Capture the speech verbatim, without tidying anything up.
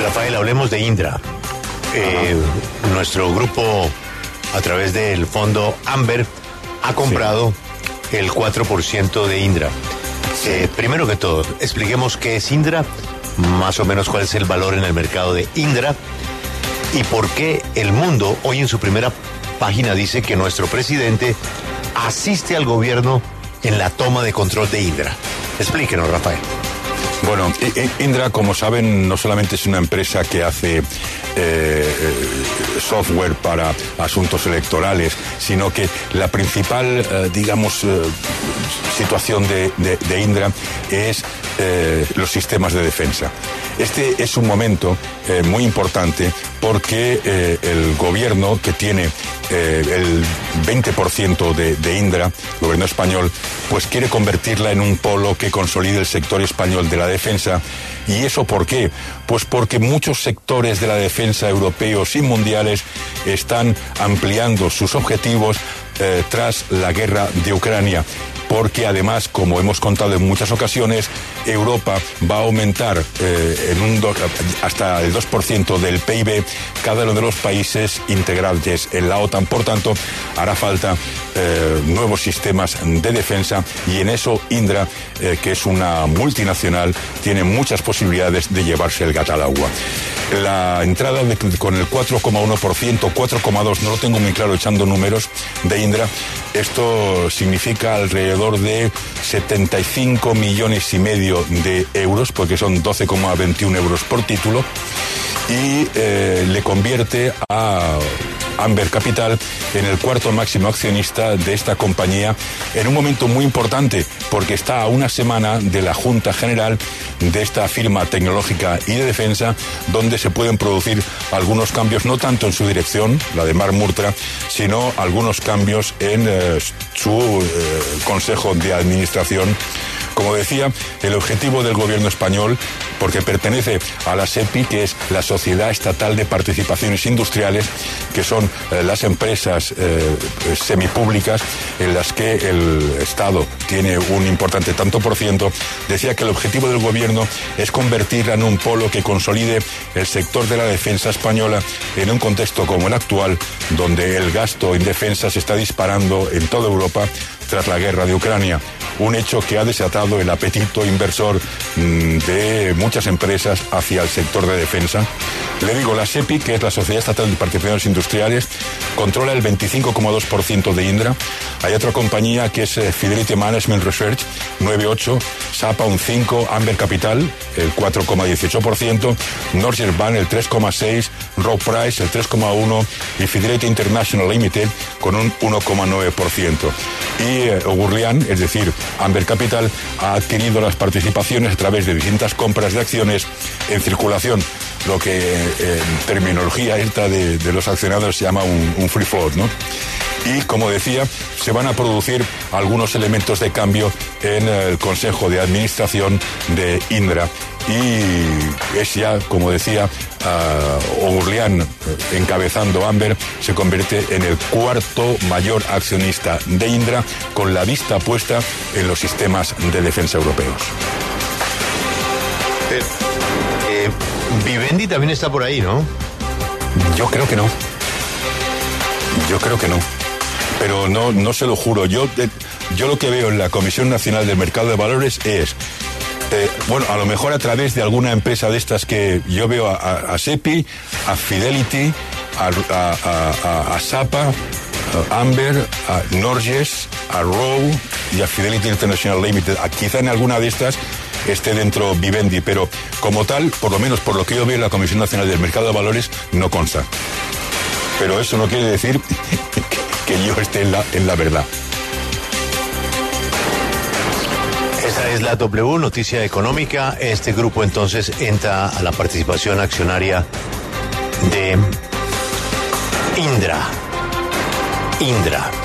Rafael, hablemos de Indra. Eh, nuestro grupo, a través del fondo Amber, ha comprado sí. el cuatro por ciento de Indra. Eh, primero que todo, expliquemos qué es Indra, más o menos cuál es el valor en el mercado de Indra y por qué El Mundo hoy en su primera página dice que nuestro presidente asiste al gobierno en la toma de control de Indra. Explíquenos, Rafael. Bueno, Indra, como saben, no solamente es una empresa que hace eh, software para asuntos electorales, sino que la principal, eh, digamos, eh, situación de, de, de Indra es eh, los sistemas de defensa. Este es un momento eh, muy importante porque eh, el gobierno que tiene eh, el veinte por ciento de, de Indra, el gobierno español, pues quiere convertirla en un polo que consolide el sector español de la defensa. ¿Y eso por qué? Pues porque muchos sectores de la defensa europeos y mundiales están ampliando sus objetivos eh, tras la guerra de Ucrania. Porque además, como hemos contado en muchas ocasiones, Europa va a aumentar eh, en un do, hasta el dos por ciento del P I B cada uno de los países integrantes en la OTAN. Por tanto, hará falta eh, nuevos sistemas de defensa y en eso Indra, eh, que es una multinacional, tiene muchas posibilidades de llevarse el gato al agua. La entrada de, con el cuatro coma uno por ciento, cuatro coma dos por ciento, no lo tengo muy claro echando números, de Indra, esto significa alrededor de setenta y cinco millones y medio de euros, porque son doce coma veintiuno euros por título, y eh, le convierte a Amber Capital en el cuarto máximo accionista de esta compañía en un momento muy importante, porque está a una semana de la Junta General de esta firma tecnológica y de defensa, donde se pueden producir algunos cambios, no tanto en su dirección, la de Mark Murtra, sino algunos cambios en eh, su eh, Consejo de Administración. Como decía, el objetivo del gobierno español, porque pertenece a la SEPI, que es la Sociedad Estatal de Participaciones Industriales, que son eh, las empresas eh, semipúblicas en las que el Estado tiene un importante tanto por ciento, decía que el objetivo del gobierno es convertirla en un polo que consolide el sector de la defensa española en un contexto como el actual, donde el gasto en defensa se está disparando en toda Europa tras la guerra de Ucrania. Un hecho que ha desatado el apetito inversor mmm, de muchas empresas hacia el sector de defensa. Le digo, la SEPI, que es la Sociedad Estatal de Participaciones Industriales, controla el veinticinco coma dos por ciento de Indra. Hay otra compañía que es eh, Fidelity Management Research, nueve coma ocho por ciento, Sapa un cinco por ciento, Amber Capital, el cuatro coma dieciocho por ciento, Norges Bank, el tres coma seis por ciento, Rowe Price, el tres coma uno por ciento, y Fidelity International Limited, con un uno coma nueve por ciento. Y eh, Ogurlian, es decir, Amber Capital, ha adquirido las participaciones a través de distintas compras de acciones en circulación, lo que eh, en terminología esta de, de los accionarios se llama un, un free float, ¿no? Y, como decía, se van a producir algunos elementos de cambio en el Consejo de Administración de Indra. Y es ya, como decía, uh, Ogurlian, encabezando Amber, se convierte en el cuarto mayor accionista de Indra, con la vista puesta en los sistemas de defensa europeos. Eh, eh, Vivendi también está por ahí, ¿no? Yo creo que no. Yo creo que no. Pero no, no se lo juro. Yo, yo lo que veo en la Comisión Nacional del Mercado de Valores es, eh, bueno, a lo mejor a través de alguna empresa de estas que yo veo a, a, a SEPI, a Fidelity, a, a, a, a Sapa, a Amber, a Norges, a Rowe y a Fidelity International Limited. A, quizá en alguna de estas esté dentro Vivendi, pero como tal, por lo menos por lo que yo veo en la Comisión Nacional del Mercado de Valores, no consta. Pero eso no quiere decir que yo esté en la, en la verdad. Esta es la W, Noticia Económica. Este grupo entonces entra a la participación accionaria de Indra. Indra.